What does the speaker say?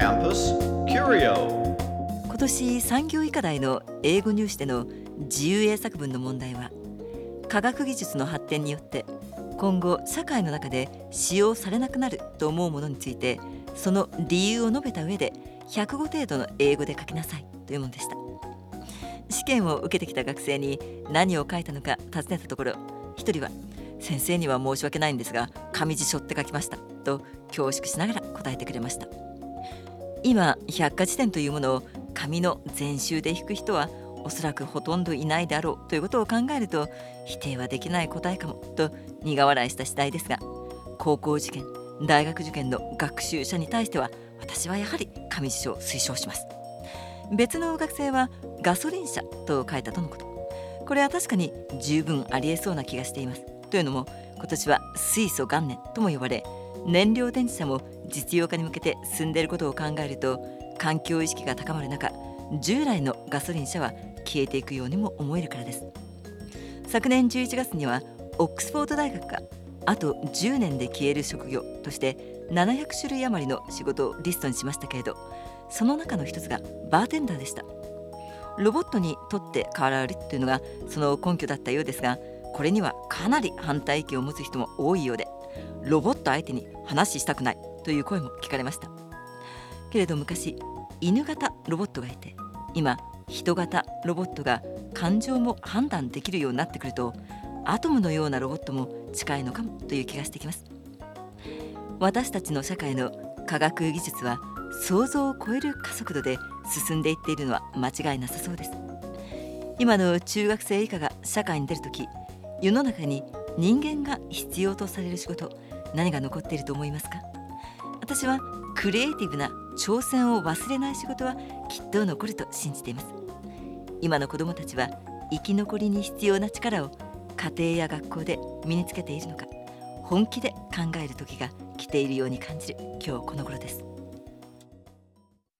Campus Curio。 今年産業医科大の英語入試での自由英作文の問題は、科学技術の発展によって今後社会の中で使用されなくなると思うものについて、その理由を述べた上で100語程度の英語で書きなさいというものでした。試験を受けてきた学生に何を書いたのか尋ねたところ、一人は先生には申し訳ないんですが紙辞書って書きましたと恐縮しながら答えてくれました。今百科事典というものを紙の全集で引く人はおそらくほとんどいないであろうということを考えると、否定はできない答えかもと苦笑いした次第ですが、高校受験、大学受験の学習者に対しては私はやはり紙辞書を推奨します。別の学生はガソリン車と書いたとのこと。これは確かに十分ありえそうな気がしています。というのも今年は水素元年とも呼ばれ、燃料電池車も実用化に向けて進んでいることを考えると、環境意識が高まる中、従来のガソリン車は消えていくようにも思えるからです。昨年11月にはオックスフォード大学があと10年で消える職業として700種類余りの仕事をリストにしましたけれど、その中の一つがバーテンダーでした。ロボットにとって代わるというのがその根拠だったようですが、これにはかなり反対意見を持つ人も多いようで、ロボット相手に話したくないという声も聞かれました。けれど昔犬型ロボットがいて、今人型ロボットが感情も判断できるようになってくると、アトムのようなロボットも近いのかもという気がしてきます。私たちの社会の科学技術は想像を超える加速度で進んでいっているのは間違いなさそうです。今の中学生以下が社会に出るとき、世の中に人間が必要とされる仕事、何が残っていると思いますか？私はクリエイティブな挑戦を忘れない仕事はきっと残ると信じています。今の子どもたちは生き残りに必要な力を家庭や学校で身につけているのか、本気で考える時が来ているように感じる今日この頃です。